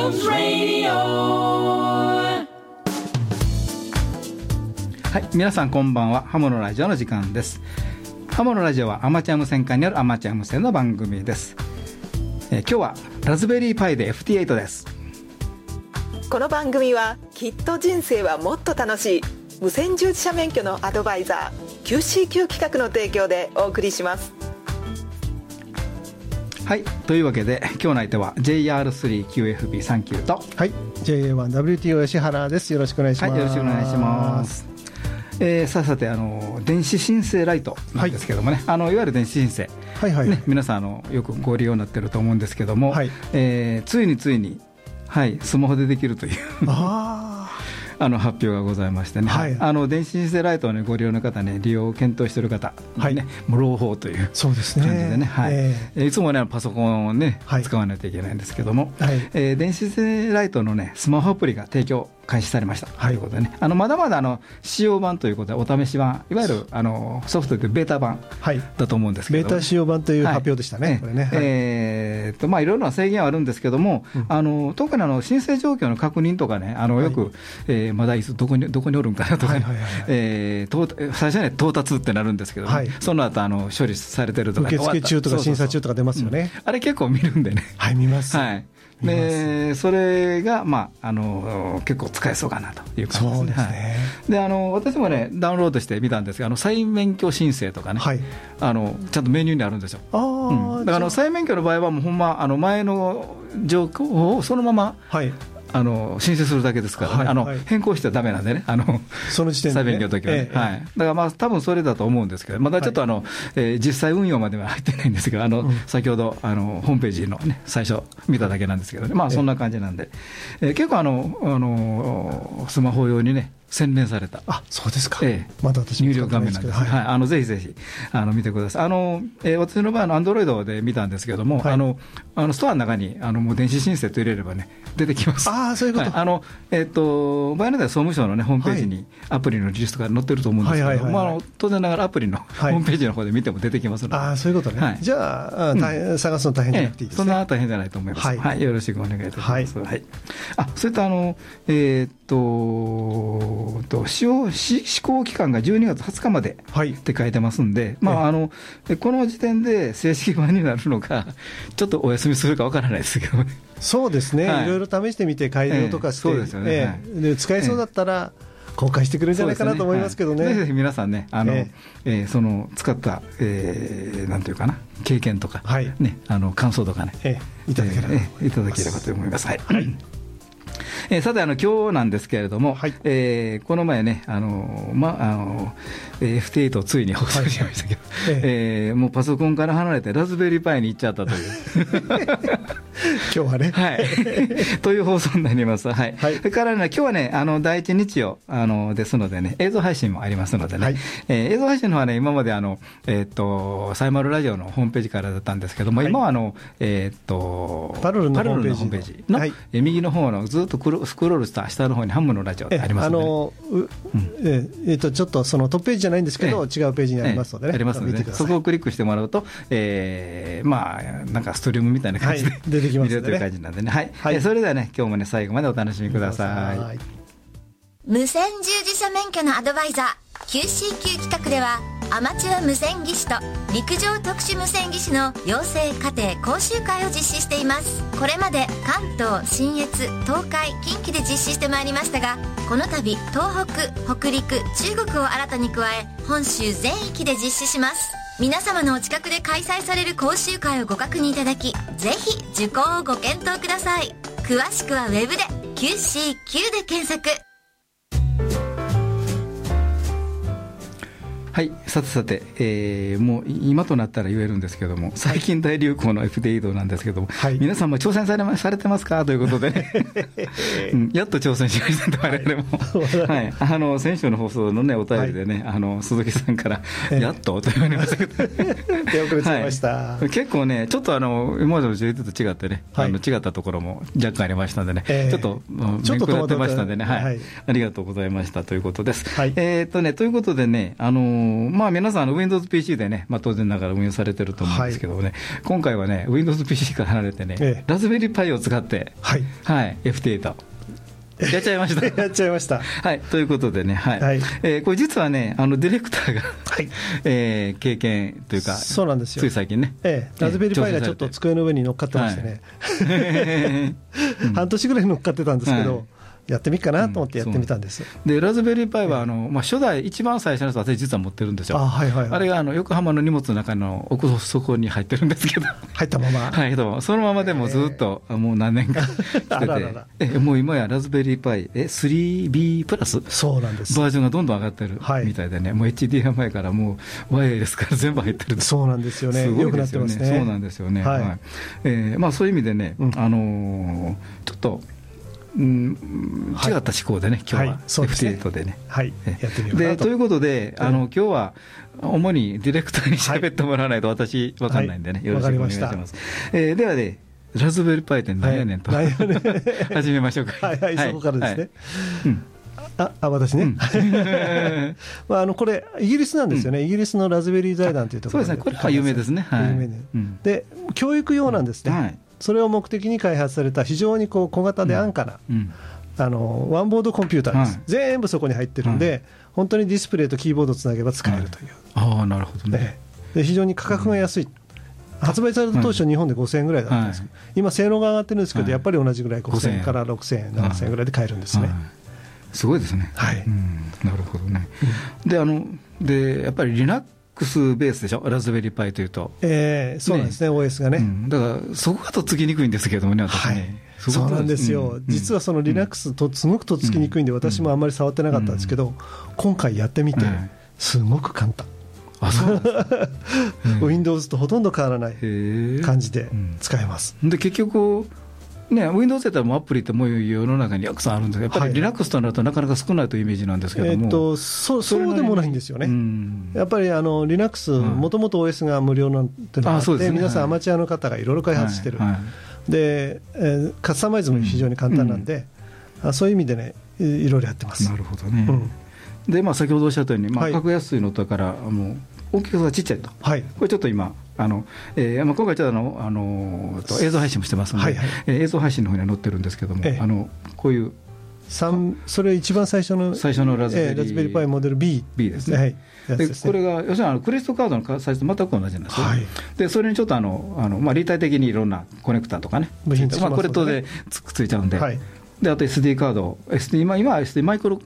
はい、皆さんこんばんは。ハモのラジオの時間です。ハモのラジオはアマチュア無線化によるアマチュア無線の番組です。今日はラズベリーパイで FT8 です。 この番組はきっと人生はもっと楽しい無線従事者免許のアドバイザー QCQ 企画の提供でお送りします。 はい、というわけで今日の相手は JR3QFB39 と、 はい、JA1WTO 吉原です。よろしくお願いします。 はい、よろしくお願いします。さて電子申請ライトなんですけどもね、はい、いわゆる電子申請、はいはい、ね、皆さんよくご利用になっていると思うんですけども、はい、ついに、はい、スマホでできるという発表がございましてね、はい、電子申請ライトのご利用の方ね、利用を検討している方、はいね、もう朗報という感じでね、はい、いつもねパソコンをね、はい、使わないといけないんですけども、はい、電子申請ライトのねスマホアプリが提供開始されました、はい、ということでね、まだまだ使用版ということでお試し版、いわゆるソフトでベータ版だと思うんですけど、 ベータ使用版という発表でしたね、はい、これね、 まあいろいろな制限はあるんですけども、特に申請状況の確認とかね、よく、まだいつどこにおるんかなとか、最初はね到達ってなるんですけど、はい、その後処理されてるとか、 受付中とか審査中とか出ますよね、 あれ結構見るんでね、 はい、見ます、 はい、でそれが、まあ、結構使えそうかなという感じですね。そうですね、はい、で私もねダウンロードしてみたんですが、再免許申請とかね、はい、ちゃんとメニューにあるんですよ。だから再免許の場合はもうほんま前の状況をそのまま、はい、申請するだけですからね、はい、変更してはダメなんでね、 その時点で、ね、 再免許の時はね、はい、だからまあ多分それだと思うんですけど、まだちょっと実際運用までは入ってないんですけど、先ほどホームページのね最初見ただけなんですけどね、まあそんな感じなんで、結構スマホ用にね洗練された、 そうですか、 まだ私入力画面なんです、はいはい、ぜひぜひ見てください。私の場合アンドロイドで見たんですけども、はい、ストアの中にもう電子申請と入れればね出てきます。 そういうこと、 はい、場合のでは総務省の、ね、ホームページにアプリのリストが載ってると思うんですけど、当然ながらアプリのホームページの方で見ても出てきますので、 そういうことね、はい、じゃあ、探すの大変じゃなくていいですね。 そんな大変じゃないと思います、はいはい、よろしくお願いいたします、はいはい、それと施行期間が12月20日までって書いてますんで、まあ、この時点で正式版になるのかちょっとお休みするかわからないですけどね。 そうですね、はい、いろいろ試してみて改良とかして、そうですよね、で使えそうだったら、公開してくれるんじゃないかなと思いますけどね。 ぜひ皆さんね、その使った、なんていうかな、経験とか、はいね、感想とかね、 いただければと思います。はい、さて今日なんですけれども、はい、この前ねFT8 をついに放送しましたけど、もうパソコンから離れてラズベリーパイに行っちゃったという今日はね、 はい、という放送になります。はいはい、それからね、今日はね第一日曜ですのでね、映像配信もありますのでね、はい、映像配信の方はね今までサイマルラジオのホームページからだったんですけども、はい、今はパルルのホームページの、はい、右の方のずっとスクロールした下の方にハムのラジオってありますので、 ちょっとそのトップページじゃないんですけど、違うページにありますのでね、 ありますので、そこをクリックしてもらうと、まあなんかストリームみたいな感じで、 出てきますね、 見れるという感じなんでね、はいはい、それではね今日もね最後までお楽しみください。 無線従事者免許のアドバイザー QCQ 企画では、アマチュア無線技師と陸上特殊無線技師の養成課程講習会を実施しています。これまで関東、信越、東海、近畿で実施してまいりましたが、この度東北、北陸、中国を新たに加え、本州全域で実施します。皆様のお近くで開催される講習会をご確認いただき、ぜひ受講をご検討ください。詳しくはウェブで QCQ で検索。 はい、さて、もう今となったら言えるんですけども、最近大流行の FT8 なんですけども、はい、皆さんも挑戦されてますかということでね、やっと挑戦しましたと、我々も、はい、先週の放送の、ね、お便りでね、鈴木さんから、やっとと言われましたけど、 手遅れちゃいました、 はい、結構ね、ちょっと今までの11と違ってね、はい、違ったところも若干ありましたんでね、ちょっと面食らってましたんでね、はい、ありがとうございましたということです。はい、ということでね、 まあ、皆さんWindows PC でね、まあ、当然ながら運用されてると思うんですけどね、今回はね、Windows PC から離れてね、ラズベリーパイを使って、FT8 やっちゃいましたやっちゃいました、 はい、ということでね、これ実はね、ディレクターが、経験というか、 そうなんですよ、 つい最近ね、 ラズベリーパイがちょっと机の上に乗っかってましてね、半年ぐらい乗っかってたんですけど、やってみっかなと思ってやってみたんです。 でラズベリーパイは初代、一番最初のやつ、私、実は持ってるんですよ。あれが横浜の荷物の中の奥底に入ってるんですけど、 入ったまま、 そのままでもずっともう何年か来てて、もう今やラズベリーパイ 3B プラス、 そうなんです、 バージョンがどんどん上がってるみたいでね、もう HDMI からもうワイヤレスから全部入ってる。 そうなんですよね、よくなってますね。 そうなんですよね。まあそういう意味でね、ちょっと違った思考でね、今日は F8 でね、 やってみようかなと。 ということで、今日は主にディレクターに喋ってもらわないと私分かんないんでね、よろしくお願いします。ではね、ラズベリーパイって何やねんと始めましょうか。 そこからですね。私ね、これイギリスなんですよね、イギリスのラズベリー財団というところで、 そうですね、これは有名ですね。 で教育用なんですね。それを目的に開発された非常に小型で安価な、ワンボードコンピューターです、全部そこに入ってるんで、本当にディスプレイとキーボードをつなげば使えるという、 なるほどね。 で非常に価格が安い、発売された当初、日本で5000円ぐらいだったんですけど、今、性能が上がってるんですけど、やっぱり同じぐらい、5000円から6000円、7000円ぐらいで買えるんですね。 すごいですね。なるほどね。でやっぱりLinuxベースでしょ、ラズベリーパイというと。 そうなんですね、OS がね。 だからそこがとっつきにくいんですけどもね、私ね。 そうなんですよ、実はその Linux とすごくとっつきにくいんで、私もあんまり触ってなかったんですけど、今回やってみて、すごく簡単。Windows とほとんど変わらない感じで使えます。 で結局Windows やったらもうアプリってもう世の中にたくさんあるんですけど、やっぱり Linux となるとなかなか少ないというイメージなんですけども、 そうでもないんですよね。やっぱりLinux、もともと OS が無料なんてのがあって、皆さんアマチュアの方がいろいろ開発してる、でカスタマイズも非常に簡単なんで、そういう意味でね、いろいろやってます。 なるほどね。で先ほどおっしゃったように、格安いのだからもう大きさがちっちゃいと、これちょっと今今回ちょっと映像配信もしてますので、映像配信の方には載ってるんですけども、こういうそれ一番最初のラズベリーパイモデル B ですね。これが要するにクレジットカードのサイズと全く同じなんですよ。でそれにちょっと立体的にいろんなコネクターとかね、これとでついちゃうんで、であと SD カード、今は SD マイクロ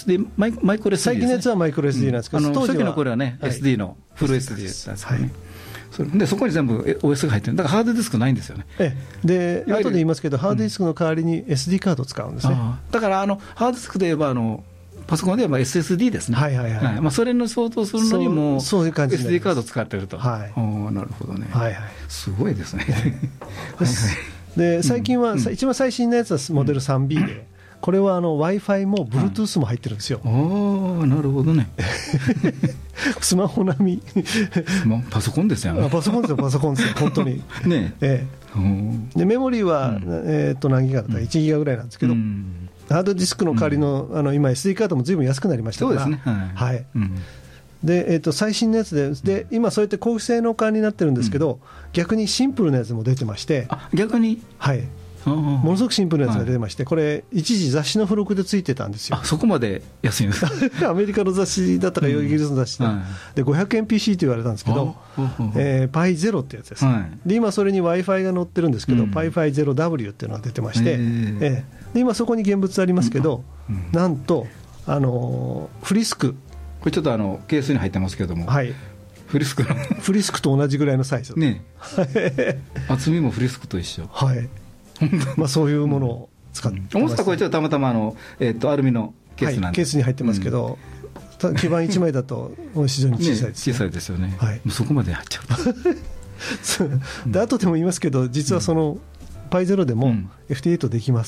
SD、 最近のやつはマイクロ SD なんですけど、 初期の頃はね、SD のフル SD だったんですけどね。でそこに全部 OS が入ってる、だからハードディスクないんですよね。 で後で言いますけど、ハードディスクの代わりに SD カードを使うんですね。 だからハードディスクで言えばパソコンで言えば SSD ですね。それの相当するのにも SD カードを使ってると。なるほどね。すごいですね。 で最近は一番最新のやつはモデル 3B で、これはWi-Fi も Bluetooth も入ってるんですよ。 なるほどね。 スマホ並み。 パソコンですよね。 パソコンですよ、パソコンですよ、本当に。でメモリーは何ギガだったら1ギガぐらいなんですけど、ハードディスクの代わりの今 SD カードもずいぶん安くなりましたから。そうですね。で最新のやつで今そうやって高機性能化になってるんですけど、逆にシンプルなやつも出てまして。 逆に、 ものすごくシンプルなやつが出てまして、これ一時雑誌の付録でついてたんですよ。 そこまで安いんですか。 アメリカの雑誌だったかイギリスの雑誌で500円 PC と言われたんですけど、Pi0 ってやつです。で今それに Wi-Fi が載ってるんですけど、Pi0W っていうのが出てまして、で今そこに現物ありますけど、なんとフリスク、 これちょっとケースに入ってますけども、フリスクと同じぐらいのサイズね。 厚みもフリスクと一緒。 そういうものを使ってます。 重さはこれちょっとたまたまアルミのケースなんで、 ケースに入ってますけど、基板1枚だと非常に小さいです。 小さいですよね。そこまで入っちゃう。で後でも言いますけど、実はその Pi0 でも FT8 できます。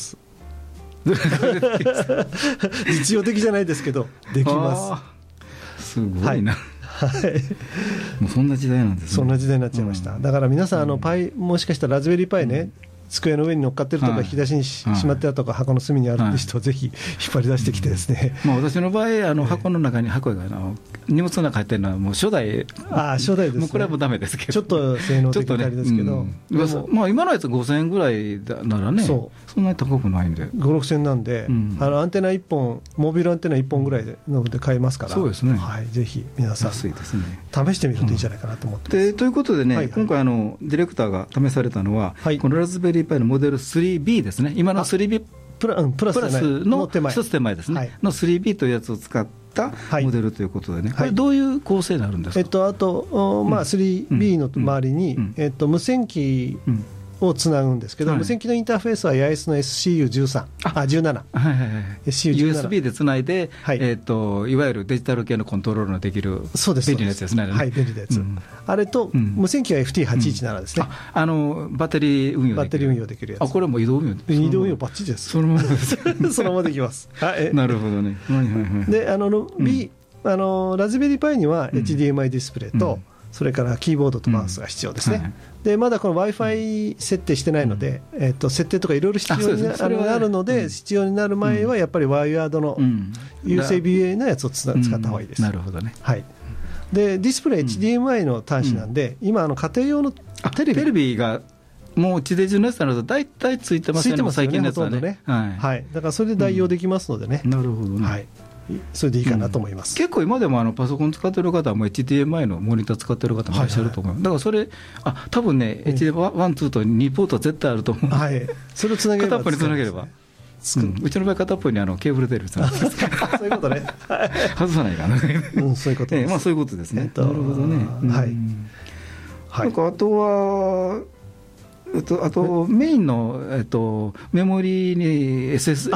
実用的じゃないですけどできます。 すごいな。もうそんな時代なんですね。 そんな時代になっちゃいました。だから皆さんもしかしたらラズベリーパイね、 机の上に乗っかってるとか、引き出しにしまってあるとか、箱の隅にあるって人をぜひ引っ張り出してきてですね、 私の場合、箱の中に箱が荷物の中に入ってるのはもう初代ですね。 もうこれはもうダメですけど、 ちょっと性能的にあれですけど、 今のやつ5000円ぐらいならね、そんなに高くないんで、 5、6000円なんで、アンテナ1本、モビルアンテナ1本ぐらいで買えますから、 そうですね、 はい、ぜひ皆さん、 安いですね、 試してみるといいんじゃないかなと思ってます。 ということでね、今回ディレクターが試されたのは、このラズベリーパイのモデル 3B ですね、今の 3B プラスの一つ手前ですね、の 3B というやつを使ったモデルということでね、これどういう構成になるんですか。 あと、3B の周りに無線機をつなぐんですけど、無線機のインターフェースは八重洲の SCU13、17、 USB でつないで、いわゆるデジタル系のコントロールのできる便利なやつですね。 はい、便利なやつ。あれと、無線機は FT817 ですね。 バッテリー運用できるやつ。 これも移動運用です。 移動運用バッチリです。そのままです。そのままできます。 なるほどね。 で、ラズベリーパイには HDMI ディスプレイと、それからキーボードとマウスが必要ですね。でまだこの Wi-Fi 設定してないので、設定とかいろいろ必要になるので、必要になる前はやっぱりワイヤードの USB のやつを使った方がいいです。 なるほどね。 はい。でディスプレイ HDMI の端子なんで、今家庭用のテレビがもう地デジのやつなので大体ついてますよね、最近のやつはね。 はい。だからそれで代用できますのでね。 なるほどね。 はい。それでいいかなと思います。 結構今でもパソコン使ってる方はもう HDMI のモニター使ってる方もいらっしゃると思います。だからそれ多分ね、HDMI 1、2と2ポートは絶対あると思う。 はい。それをつなげれば。 片っぽにつなげれば。うちの場合片っぽにケーブル出るそういうことね。 外さないかな。 そういうことです。 そういうことですね。なるほどね。はい。あとはあとメインの、メモリーに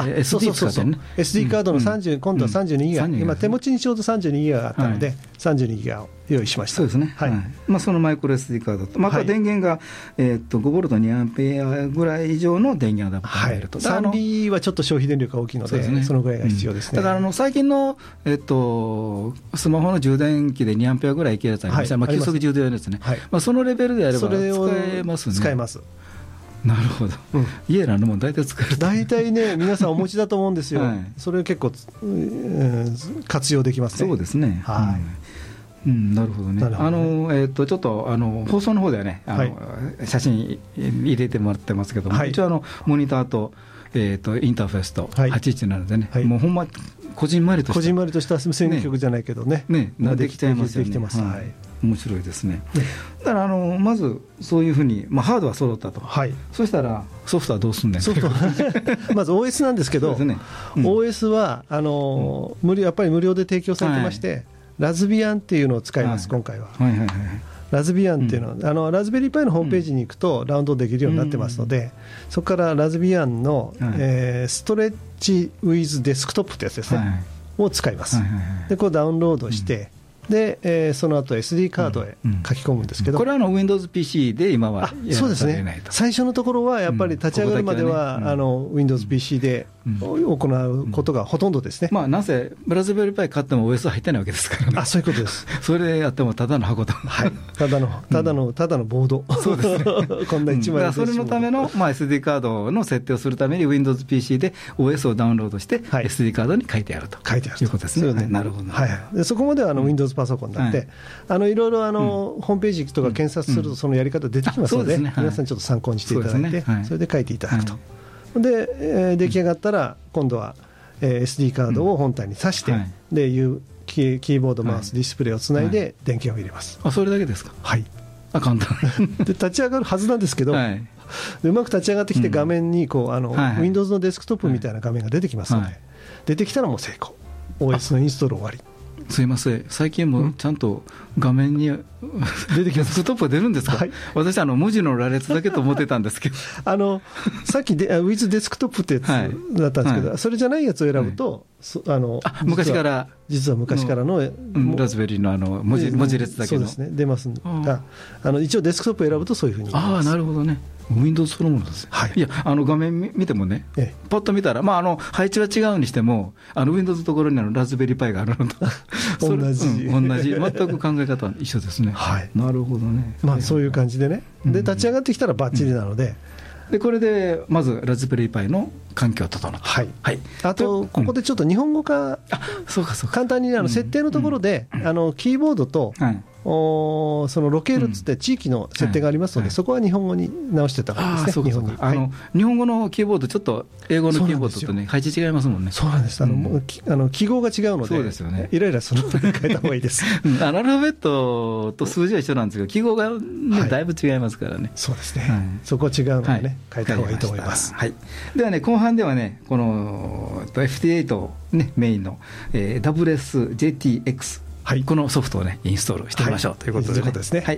SD 使ってるね。 SD カードの30、今度は32ギガ、今手持ちにちょうど32ギガがあったので、32ギガを用意しました。 そうですね。そのマイクロ SD カードと、あとは電源が5ボルト2アンペアぐらい以上の電源アダプターが入ると。 3B はちょっと消費電力が大きいので、そのぐらいが必要ですね。 だから最近のスマホの充電器で2アンペアぐらいいけるやつありました。急速充電ですね。そのレベルであれば使えますね。 使えます。 なるほど、家なのも大体使える。 大体ね、皆さんお持ちだと思うんですよ、それを結構、活用できますね。 そうですね、なるほどね。ちょっと放送の方ではね、写真入れてもらってますけども、一応モニターとインターフェースと817でね、もうほんまこじんまりとした無線局じゃないけどね、 できちゃいますよね。面白いですね。だからまずそういうふうに、ハードは揃ったと。そしたらソフトはどうすんねん。 まず OS なんですけど、OS はやっぱり無料で提供されてまして、ラズビアンっていうのを使います、今回は。ラズビアンっていうのは、ラズベリーパイのホームページに行くとダウンロードできるようになってますので、そこからラズビアンのストレッチウィズデスクトップってやつですね、を使います。でこれダウンロードして、でその後 SD カードへ書き込むんですけど、 これはWindows PC で今はそうですね。最初のところはやっぱり立ち上がるまではWindows PC で行うことがほとんどですね。 なぜラズベリーパイ買っても OS 入ってないわけですからね。 そういうことです。 それでやってもただの箱と、 ただのボード。そうですね。こんな一枚。 それのためのSD カードの設定をするために Windows PC で OS をダウンロードして SD カードに書いてあるということですね。なるほど。 そこまではWindowsパソコンになって、いろいろホームページとか検索するとそのやり方出てきますので、皆さんちょっと参考にしていただいて、それで書いていただくと。で出来上がったら今度は SD カードを本体に挿して、でキーボードマウスディスプレイをつないで電源を入れます。 それだけですか。 はい。 簡単で立ち上がるはずなんですけど、うまく立ち上がってきて画面にWindows のデスクトップみたいな画面が出てきますので、出てきたらもう成功、 OS のインストール終わり。 すいません、最近もちゃんと画面に出てきます。デスクトップが出るんですか。私文字の羅列だけと思ってたんですけどさっきWith デスクトップってやつだったんですけど、それじゃないやつを選ぶと、 昔から実は昔からのラズベリーの文字列だけど、 そうですね、出ますが、一応デスクトップを選ぶとそういうふうに。 なるほどね。Windows そのものですね。いや画面見てもね、パッと見たら配置は違うにしてもWindows のところにラズベリーパイがあるのと同じ全く考え方は一緒ですね。なるほどね。 そういう感じでね、で立ち上がってきたらバッチリなので、 でこれでまずラズベリーパイの環境を整った、 はいはい、あとここでちょっと日本語化、 そうかそうか、 簡単に設定のところで、キーボードと、そのロケールつって地域の設定がありますので、そこは日本語に直してた方がいいですね。日本に、 日本語のキーボードちょっと英語のキーボードとね配置違いますもんね。 そうなんです、記号が違うので、 そうですよね、 イライラするので変えた方がいいですアルファベットと数字は一緒なんですけど、記号が、ね、だいぶ違いますからね。 そうですね、そこは違うのでね、変えた方がいいと思います。 ではね、後半ではね、この FT8、ね、メインの、WSJTX、このソフトをねインストールしてみましょう、ということで、ね、 ですね。はい。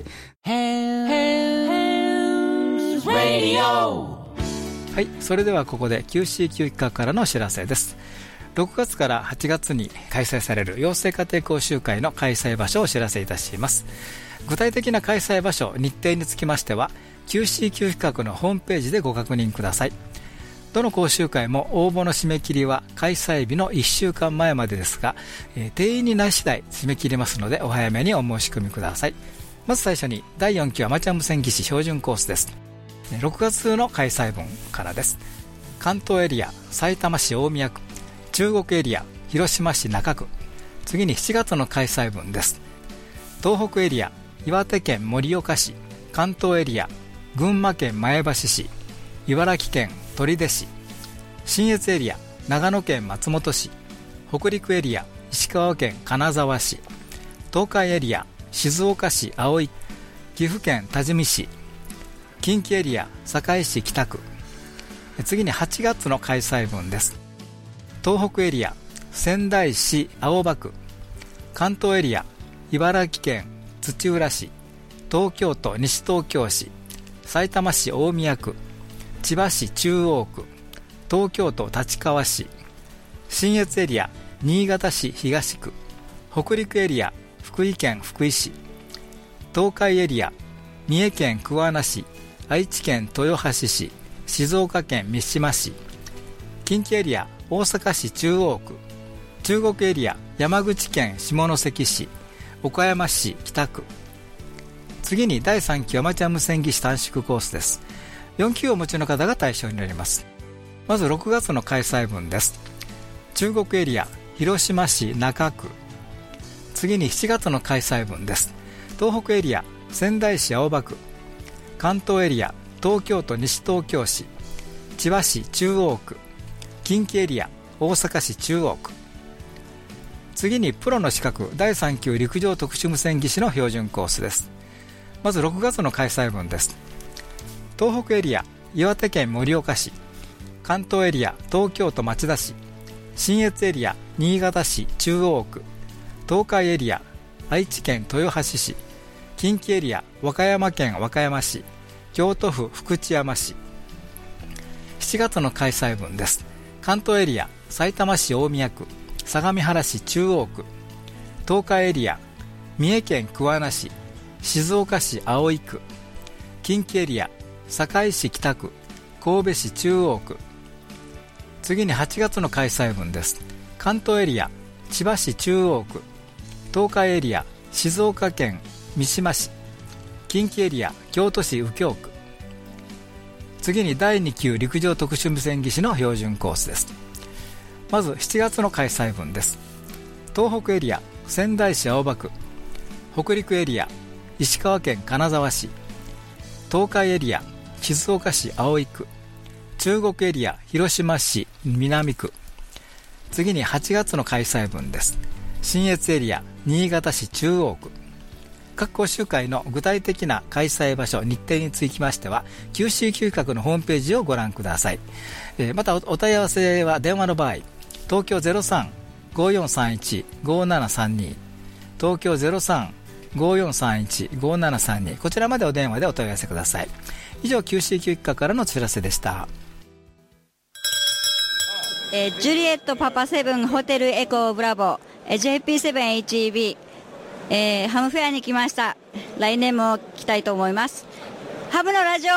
はい、それではここで QCQ 企画からのお知らせです。6月から8月に開催される養成家庭講習会の開催場所をお知らせいたします。具体的な開催場所、日程につきましては QCQ 企画のホームページでご確認ください。どの講習会も応募の締め切りは開催日の1週間前までですが、定員になり次第締め切りますのでお早めにお申し込みください。まず最初に第4期アマチュア無線技師標準コースです。6月の開催分からです。関東エリア、さいたま市大宮区、中国エリア、広島市中区。次に7月の開催分です。東北エリア、岩手県盛岡市、関東エリア、群馬県前橋市、茨城県取手市、信越エリア、長野県松本市、北陸エリア、石川県金沢市、東海エリア、静岡市葵、岐阜県多治見市、近畿エリア、堺市北区。次に8月の開催分です。東北エリア、仙台市青葉区、関東エリア、茨城県土浦市、東京都西東京市、さいたま市大宮区、千葉市中央区、東京都立川市、信越エリア、新潟市東区、北陸エリア、福井県福井市、東海エリア、三重県桑名市、愛知県豊橋市、静岡県三島市、近畿エリア、大阪市中央区、中国エリア、山口県下関市、岡山市北区。次に第3期アマチュア無線技師短縮コースです。4級をお持ちの方が対象になります。まず6月の開催分です。中国エリア、広島市中区。次に7月の開催分です。東北エリア、仙台市青葉区、関東エリア、東京都西東京市、千葉市中央区、近畿エリア、大阪市中央区。次にプロの資格第3級陸上特殊無線技師の標準コースです。まず6月の開催分です。東北エリア、岩手県盛岡市、関東エリア、東京都町田市、信越エリア、新潟市中央区、東海エリア、愛知県豊橋市、近畿エリア、和歌山県和歌山市、京都府福知山市。7月の開催分です。関東エリア、さいたま市大宮区、相模原市中央区、東海エリア、三重県桑名市、静岡市葵区、近畿エリア、堺市北区、神戸市中央区。次に8月の開催分です。関東エリア、千葉市中央区、東海エリア、静岡県三島市、近畿エリア、京都市右京区。次に第2級陸上特殊無線技師の標準コースです。まず7月の開催分です。東北エリア、仙台市青葉区、北陸エリア、石川県金沢市、東海エリア、静岡市葵区、中国エリア、広島市南区。次に8月の開催分です。信越エリア、新潟市中央区。各講習会の具体的な開催場所、日程につきましては QCQ 企画のホームページをご覧ください。また お問い合わせは電話の場合、東京 03-5431-5732、東京 03-5431-5732、こちらまでお電話でお問い合わせください。以上 QCQ 企画からのお知らせでした。 ジュリエットパパ7ホテルエコーブラボー JP7HEB、ハムフェアに来ました。来年も来たいと思います。ハムのラジオ。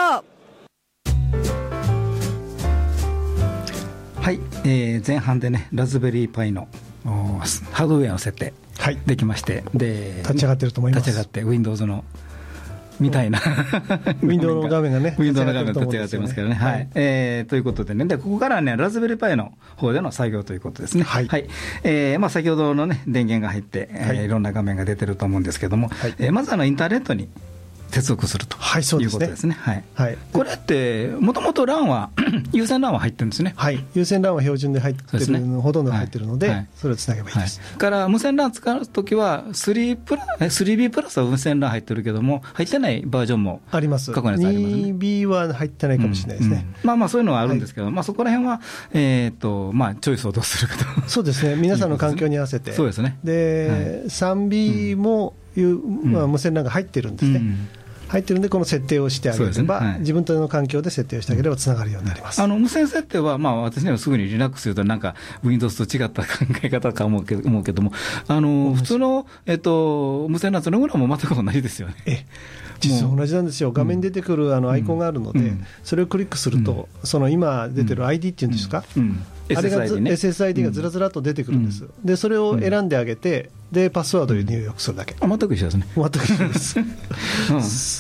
はい、前半でねラズベリーパイのハードウェアの設定、できまして、で立ち上がってると思います。 立ち上がって Windows のみたいな、 ウィンドウの画面がね、 ウィンドウの画面と違ってますからね。はい。ということでね、でここからはね、ラズベリーパイの方での作業ということですね。はい。まあ、先ほどのね、電源が入って、いろんな画面が出てると思うんですけども、まずインターネットに接続するということですね。はい。これって、もともと LAN は、有線 LAN は入ってるんですね。 はい。有線 LAN は標準で入ってるの、ほとんど入ってるので、それをつなげばいいです。 から無線 LAN 使うときは、3B プラスは無線 LAN 入ってるけども、入ってないバージョンもあります。 過去のやつありますね。 2B は入ってないかもしれないですね。 まあまあ、そういうのはあるんですけど、まあそこら辺は、まあ、チョイスをどうするかと。 そうですね。皆さんの環境に合わせて。 そうですね。 で、3B も無線 LAN が入ってるんですね。入ってるんで、この設定をしてあげれば、自分の環境で設定をしてあげればつながるようになります。 無線設定は、まあ、私にはすぐに Linux 言うと、なんか Windows と違った考え方か思うけども、普通の、無線なんてのぐらいも全く同じですよね。 実は同じなんですよ。画面に出てくるアイコンがあるので、それをクリックすると、その今出てる ID っていうんですか、あれが SSID がずらずらっと出てくるんです。で、それを選んであげて、で、パスワードを入力するだけ。 全く一緒ですね。 全く一緒です。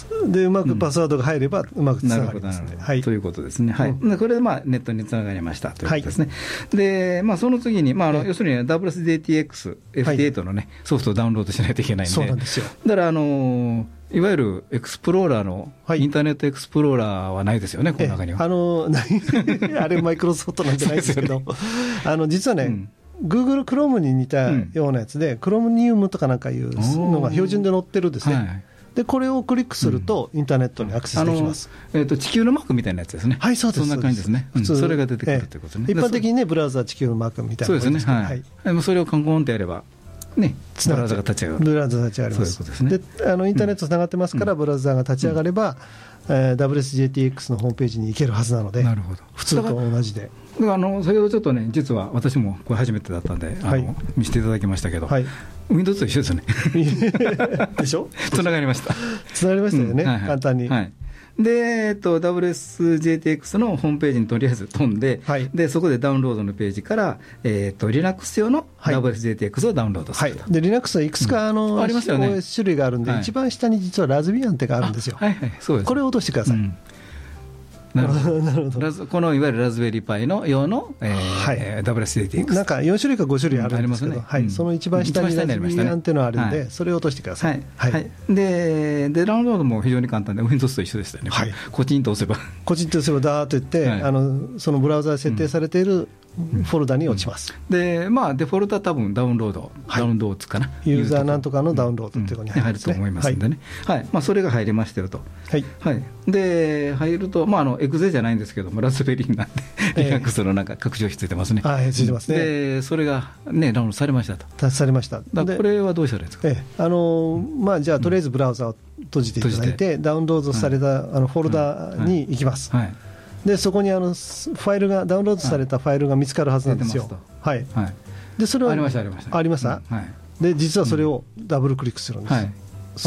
で、うまくパスワードが入れば、うまくつながりますね。 ということですね。はい。これで、まあ、ネットにつながりましたということですね。で、まあ、その次に、まあ、要するに WSDTX、FT8 のね、ソフトをダウンロードしないといけないんで。 そうなんですよ。 だから、いわゆるエクスプローラーの、インターネットエクスプローラーはないですよね、この中には。 あれ、マイクロソフトなんじゃないですけど、実はね、Google Chrome に似たようなやつで、Chromium とかなんかいうのが標準で載ってるんですね。で、これをクリックすると、インターネットにアクセスできます。 地球のマークみたいなやつですね。 はい、そうです。 そんな感じですね。それが出てくるということね。 一般的にね、ブラウザー地球のマークみたいな。 そうですね。はい。それをカンコンってやれば、ね、ブラウザが立ち上がる。 ブラウザが立ち上がります。そういうことですね。で、インターネットつながってますから、ブラウザが立ち上がれば、WSJTX のホームページに行けるはずなので、普通と同じで。 先ほどちょっとね、実は私もこれ初めてだったんで、見せていただきましたけど、Windows と一緒ですよね。 でしょ？ つながりました。 つながりましたよね、簡単に。 で、WSJTX のホームページにとりあえず飛んで、でそこでダウンロードのページから、Linux 用の WSJTX をダウンロードすると。 で、Linux はいくつかOS 種類があるんで、一番下に実はラズビアンってがあるんですよ。これを落としてください。 なるほど。このいわゆるラズベリーパイの用の WSJTX。 なんか4種類か5種類あるんですけど、その一番下にラズビアンっていうのがあるんで、それを落としてください。 で、ダウンロードも非常に簡単で、Windows と一緒でしたよね。コチンと押せば。 コチンと押せば、ダーッといって、そのブラウザで設定されているフォルダに落ちます。 で、まあ、デフォルトは多分ダウンロードかな。 ユーザーなんとかのダウンロードっていうところに入ると思いますんでね。まあ、それが入りましたよと。で、入ると、まあ、エグゼじゃないんですけども、ラズベリーなんで、Linux のなんか拡張子ついてますね。 ついてますね。 で、それがね、ダウンロードされましたと。 されました。 これはどうしたらいいですか？ まあ、じゃあ、とりあえずブラウザを閉じていただいて、ダウンロードされたフォルダに行きます。で、そこにファイルが、ダウンロードされたファイルが見つかるはずなんですよ。で、それはありました、ありました。 ありました？で、実はそれをダブルクリックするんです。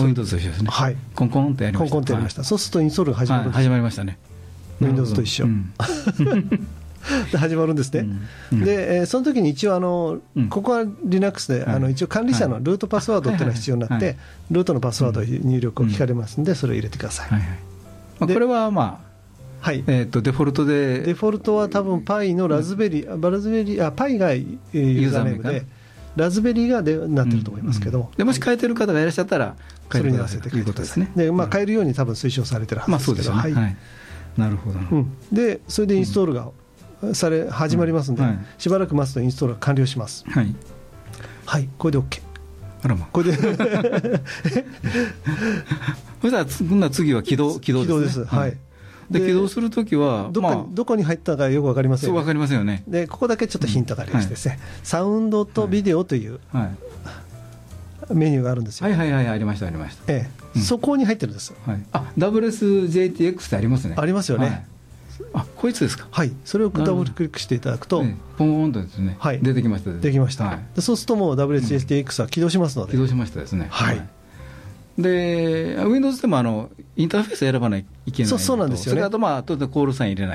Windows と一緒ですね。コンコンってやりました。 コンコンってやりました。そうするとインストールが始まるんです。 始まりましたね。 Windows と一緒。で、始まるんですね。で、その時に一応ここは Linux で一応管理者のルートパスワードっていうのが必要になって、ルートのパスワード入力を聞かれますんで、それを入れてください。 これはまあ、デフォルトで。 デフォルトは多分パイのラズベリー、パイがユーザーネームで、ラズベリーがなってると思いますけど、 でもし変えてる方がいらっしゃったら、 それに合わせて変えてください。で、まあ、変えるように多分推奨されてるはずですけど。 なるほど。 で、それでインストールが始まりますんで、しばらく待つとインストールが完了します。これで OK。これでそしたら次は起動です。で、起動するときは、 どこに入ったかよく分かりませんよね。 そう、分かりませんよね。 で、ここだけちょっとヒントがありましてですね、サウンドとビデオというメニューがあるんですよ。 ありました、ありました。 そこに入ってるんです。 WSJTX ってありますね。 ありますよね。 こいつですか。 それをダブルクリックしていただくと、 ポンポンとですね、出てきました。 できました。そうするともう WSJTX は起動しますので。 起動しましたですね。 で Windows でもインターフェース選ばないといけないのと、 そうなんですよね。 それとあとでコールサイン入れない、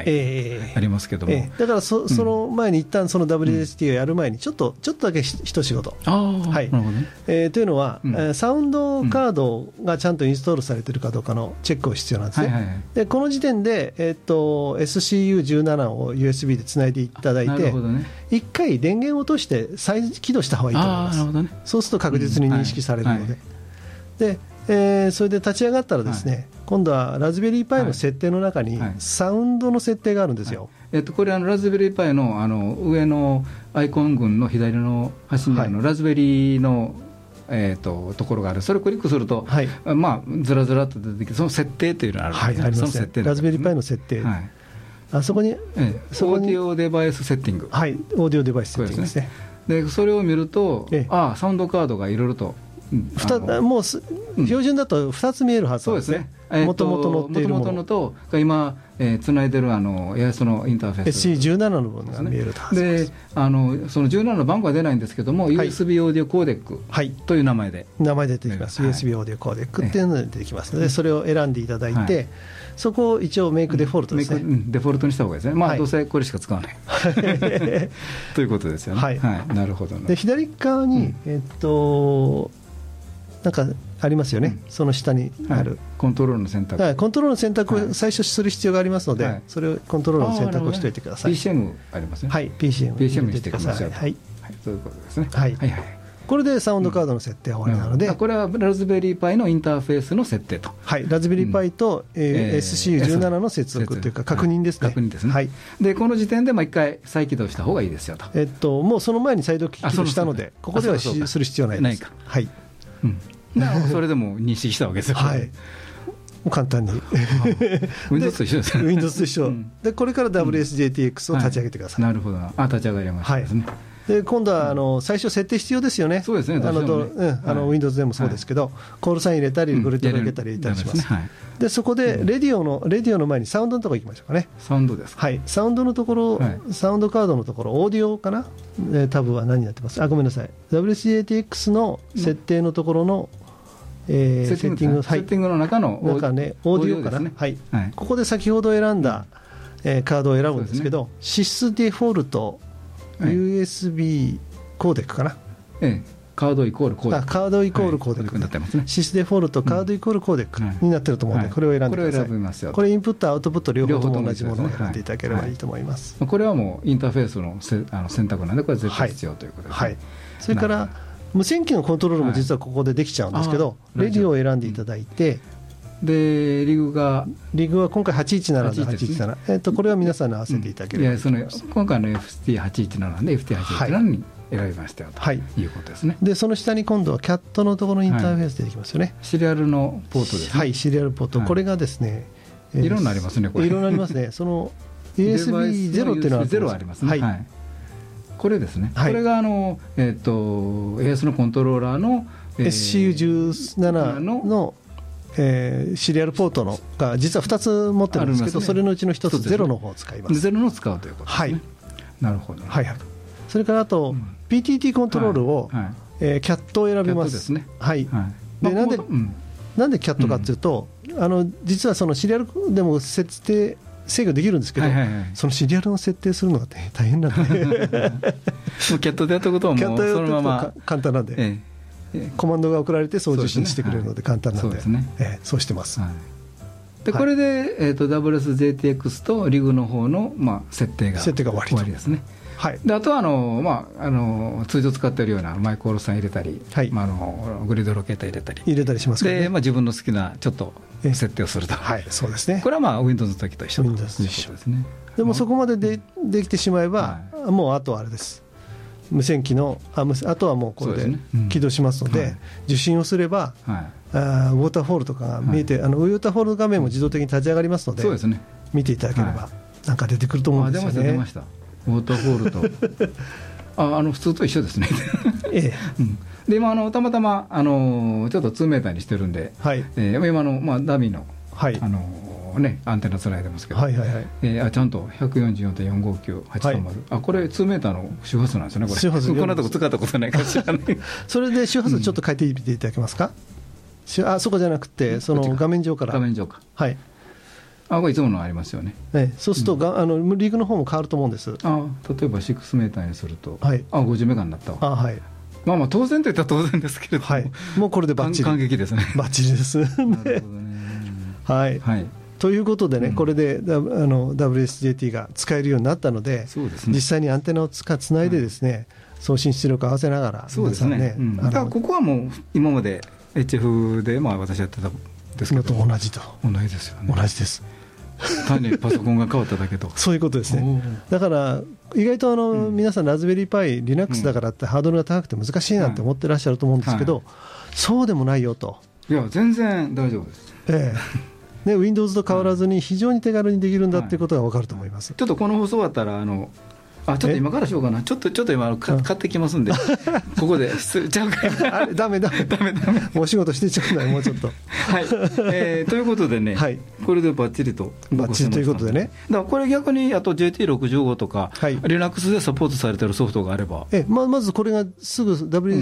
ありますけども、 だからその前に一旦その WST をやる前にちょっとだけ一仕事、はい、なるほどね。というのは、サウンドカードがちゃんとインストールされているかどうかのチェックを必要なんですね。でこの時点で、SCU17 を USB でつないでいただいて、一回電源を落として再起動した方がいいと思います。なるほどね。そうすると確実に認識されるので、それで立ち上がったらですね、今度はラズベリーパイの設定の中にサウンドの設定があるんですよ。 これラズベリーパイの上のアイコン群の左の端にあるラズベリーのところがある。それをクリックすると、ずらずらっと出てきて、その設定というのがあるんですね。その設定ラズベリーパイの設定、あそこに、オーディオデバイスセッティング、 はい、オーディオデバイスセッティングですね。 でそれを見ると、サウンドカードがいろいろともう標準だと2つ見えるはずなんですね。もともと載っているものと今つないでるそのインターフェース SC17 の部分が見えるはずです。 その17の番号は出ないんですけども、USB オーディオコーデックという名前で出てきます。USB オーディオコーデックっていうので出てきますので、それを選んでいただいて、そこを一応メイクデフォルトですね。 デフォルトにした方がいいですね。どうせこれしか使わないということですよね。なるほど。 で左側になんかありますよね、その下にある、 コントロールの選択、 コントロールの選択を最初する必要がありますので、それをコントロールの選択をしておいてください。 PCM ありますね。 PCM にしてください。そういうことですね。 これでサウンドカードの設定は終わりなので、 これはラズベリーパイのインターフェースの設定と、 ラズベリーパイと SCU17 の接続というか確認ですね。 確認ですね。でこの時点で1回再起動した方がいいですよと。 もうその前に再起動したので、ここではする必要ないです。 それでも認識したわけですよ。 簡単に Windows と一緒ですね。 Windows と一緒で、これから WSJTX を立ち上げてください。 なるほど。立ち上がりましたですね。 で今度は最初設定必要ですよね。 そうですね。 Windows でもそうですけど、コールサイン入れたりグリッド入れたり入れたりします。でそこでレディオの前にサウンドのところ行きましょうかね。 サウンドですか。 サウンドのところ、サウンドカードのところ、オーディオかな、タブは何になってます。ごめんなさい。WSJTX の設定のところのセッティングの中のオーディオかな。ここで先ほど選んだカードを選ぶんですけど、SYSデフォルトUSB コーデックかな。 カードイコールコーデック。 カードイコールコーデックになってますね。SYSデフォルトカードイコールコーデックになってると思うので、これを選んでください。これインプットアウトプット両方とも同じものを選んでいただければいいと思います。 これはもうインターフェースの選択なんで、これは絶対必要ということですね。 それから無線機のコントロールも実はここでできちゃうんですけど、レディオを選んでいただいて、 でリグは今回817、これは皆さんに合わせていただければ、 今回の FT817 なんで FT817 に選びましたよということですね。 でその下に今度は CAT のところのインターフェース出てきますよね。 シリアルのポートですね。 シリアルポート、これがですね、 いろんなありますね。これいろんなありますね。その USB0 っていうのは 0ありますね。これですね。これがAS のコントローラーの SCU17 のシリアルポートのが実は2つ持ってるんですけど、それのうちの1つ0の方を使います。 0のを使うということですね。なるほど。 それからあと PTT コントロールをCAT を選びます。でなんで CAT かというと、実はそのシリアルでも制御できるんですけど、そのシリアルの設定するのが大変なんで、 CAT でやったことはもうそのまま簡単なんで、コマンドが送られて送受信してくれるので簡単なんで、そうしてます。 でこれでWSJTX とリグの方の設定が終わりですね。であとは通常使っているようなマイコールさん入れたり、グリッドロケーター入れたりしますからね。 で自分の好きなちょっと設定をすると、 そうですね。 これはWindows の時と一緒ということですね。 でもそこまでできてしまえば、もうあとはあれです。無線機のあとはもうこれで起動しますので、受信をすればウォーターフォールとかが見えて、ウォーターフォール画面も自動的に立ち上がりますので、見ていただければなんか出てくると思うんですよね。 出ましたウォーターフォールと普通と一緒ですね。で今たまたまちょっと2メーターにしてるんで、今のダミーのアンテナつないでますけど、ちゃんと 144.459.830、これ2メーターの周波数なんですね。これこんなとこ使ったことないかしらね。 それで周波数ちょっと変えてみていただけますか。 そこじゃなくて、その画面上から。 画面上か。 はい。 これいつものありますよね。 そうすると、リーグの方も変わると思うんです。 例えば6メーターにすると、 はい、 50メガになったわ。 はい。 まあ当然といったら当然ですけれども、 はい、もうこれでバッチリ。 感激ですね。 バッチリです。なるほどね。はい。はい。ということでね、これでWSJT が使えるようになったので、そうですね、実際にアンテナをつないでですね、送信出力合わせながら、 そうですね。だからここはもう今まで HF で私やってたんですけど、 同じと。 同じですよね。 同じです。 単にパソコンが変わっただけと。 そういうことですね。だから意外と皆さんラズベリーパイ Linux だからってハードルが高くて難しいなって思ってらっしゃると思うんですけど、そうでもないよと。 いや全然大丈夫です。 ね、Windows と変わらずに非常に手軽にできるんだっていうことが分かると思います。 ちょっとこの放送終わったらちょっと今からしようかな。ちょっと今買ってきますんで、ここでちゃうか。 ダメ。もう仕事してちゃうのよ、もうちょっと。 はい。ということでね、これでバッチリと。 バッチリということでね。 だからこれ逆にあと JT65 とか、Linux でサポートされてるソフトがあれば。 まずこれがすぐ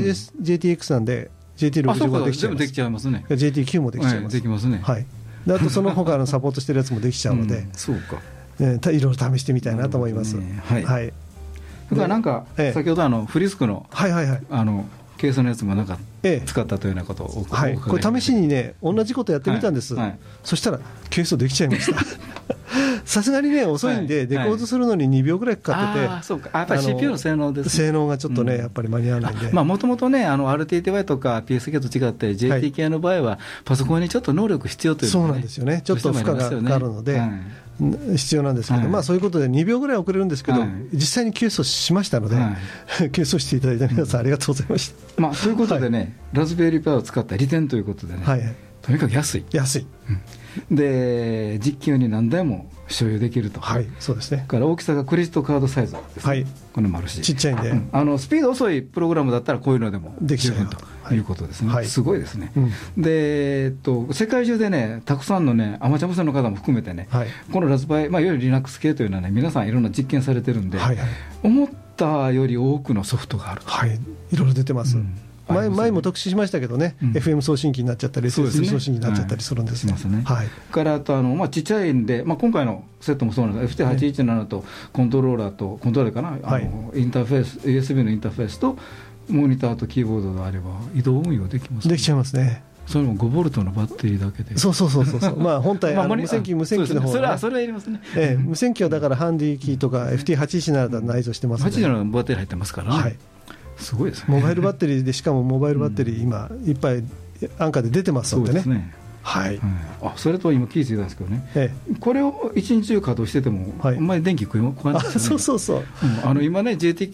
WSJTX なんで、JT65 ができちゃいます。全部できちゃいますね。 JT9 もできちゃいます。 できますね。 はい。あとその他のサポートしてるやつもできちゃうので。 そうか。 いろいろ試してみたいなと思います。 はい。それからなんか先ほどフリスクのケースのやつもなんか使ったというようなことをこれ試しにね同じことやってみたんです。そしたらケースできちゃいました。さすがにね遅いんでデコードするのに2秒ぐらいかかってて、 そうか、やっぱり CPU の性能ですね。 性能がちょっとねやっぱり間に合わないんで、 もともとねRTTY とか PSK と違って JTK の場合はパソコンにちょっと能力必要というそうなんですよね。ちょっと負荷がかかるので必要なんですけど、そういうことで2秒ぐらい遅れるんですけど、実際にケースをしましたので、ケースをしていただいた皆さんありがとうございました。 ということでね、ラズベリーパイを使った利点ということでね、とにかく安い。で実機用に何台も所有できると。 そうですね。 から大きさがクレジットカードサイズですね。これもあるし、 ちっちゃいんで、 スピード遅いプログラムだったらこういうのでもできちゃうということですね。すごいですね。で世界中でねたくさんのねアマチュア無線の方も含めてね、このラズパイ、いわゆる Linux 系というのはね皆さんいろんな実験されてるんで、思ったより多くのソフトがある。 いろいろ出てます。前も特集しましたけどね、FM 送信機になっちゃったり SSD 送信機になっちゃったりするんですね。 からあとちっちゃいんで、今回のセットもそうなんです。FT817 とコントローラーかな、インターフェース USB のインターフェースとモニターとキーボードがあれば移動運用できます。 できちゃいますね。 それも5ボルトのバッテリーだけで。 そう本体無線機の方がそれはいりますね。 無線機はだからハンディキーとか FT817 だと内蔵してますので、 817のバッテリー入ってますからね。すごいですね。 モバイルバッテリーで、しかもモバイルバッテリー今いっぱい安価で出てますのでね。 それと今気づいたんですけどね、これを一日中稼働しててもあんまり電気食わないですよね。今ね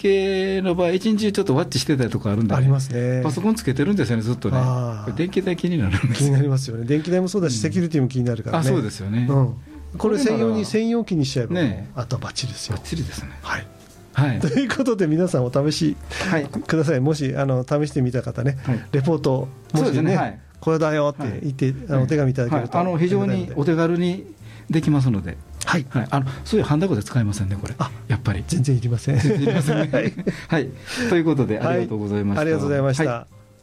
JTK の場合一日中ちょっとワッチしてたりとかあるんで、 ありますね。 パソコンつけてるんですよねずっとね。電気代気になるんです。 気になりますよね。電気代もそうだしセキュリティも気になるからね。 そうですよね。 これ専用機にしちゃえばあとはバッチリですよ。 バッチリですね。 ということで皆さんお試しください。もし試してみた方ね、レポートもしねこれだよって言ってお手紙いただけると非常にお手軽にできますので、そういうハンダゴで使えませんねこれ。やっぱり全然いりません。 ということでありがとうございました。 ありがとうございました。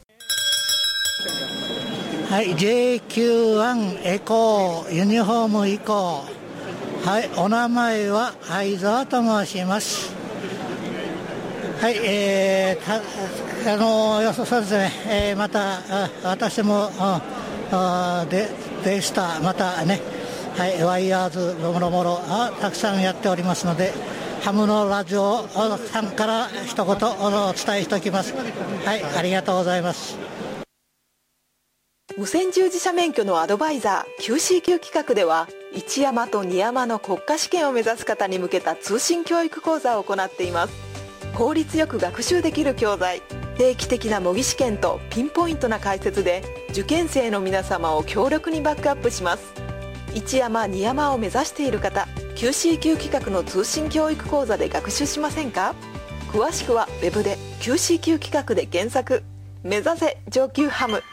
JQ1 エコーユニフォーム移行。お名前は相沢と申します。そうですね、また私もデイスターまたね、ワイヤーズもろもろたくさんやっておりますので、ハムのラジオさんから一言お伝えしておきます。ありがとうございます。 無線従事者免許のアドバイザー QCQ 企画では1山と2山の国家試験を目指す方に向けた通信教育講座を行っています。効率よく学習できる教材、定期的な模擬試験とピンポイントな解説で受験生の皆様を強力にバックアップします。1山2山を目指している方、 QCQ 企画の通信教育講座で学習しませんか？詳しくはウェブで QCQ 企画で検索。目指せ上級ハム。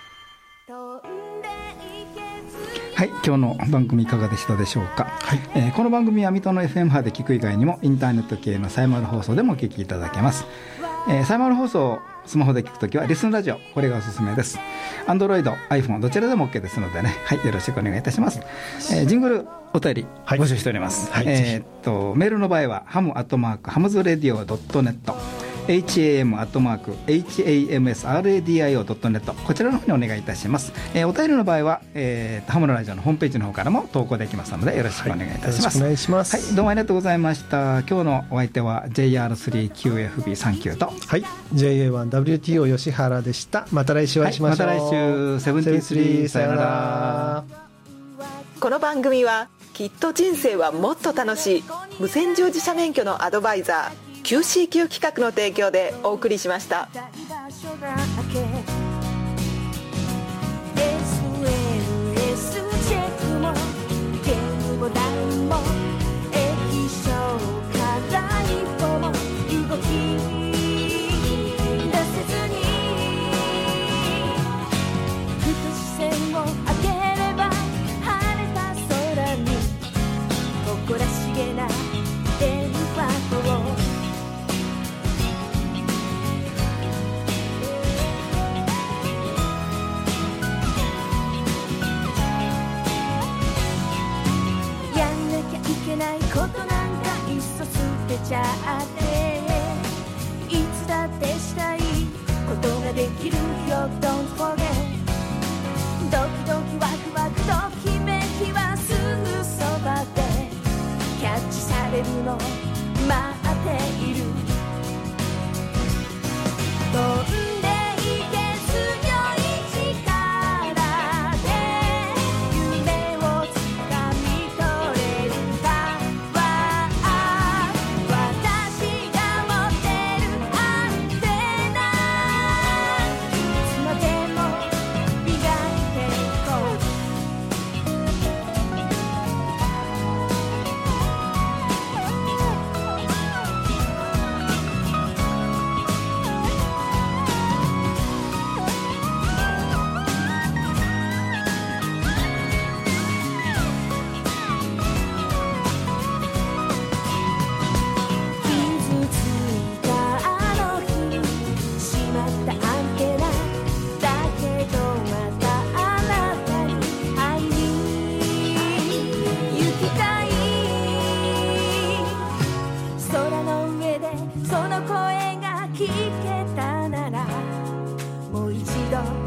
今日の番組いかがでしたでしょうか。この番組は水戸の FM 波で聞く以外にもインターネット系のサイマル放送でもお聞きいただけます。 サイマル放送スマホで聞くときはリスンラジオ、これがおすすめです。 Android、iPhone どちらでも OK ですのでね、はい、よろしくお願いいたします。ジングルお便り募集しております、はい、メールの場合はham@hamsradio.net ham@hamsradio.net こちらの方にお願いいたします。お便りの場合は、ハムのラジオのホームページの方からも投稿できますのでよろしくお願いいたします。 はい、よろしくお願いします。 はい、どうもありがとうございました。今日のお相手は JR3QFB39 と、 はい、JA1WTO 吉原でした。また来週お会いしましょう。 はい、また来週73、さよなら。 この番組はきっと人生はもっと楽しい無線乗自社免許のアドバイザー QCQ 企画の提供でお送りしました。 ちゃっていつだってしたいことができるよ Don't forget ドキドキワクワクときめきはすぐそばでキャッチされるの待っている飛んでいけ強い力で夢をつかみ取れるかその声が聞けたならもう一度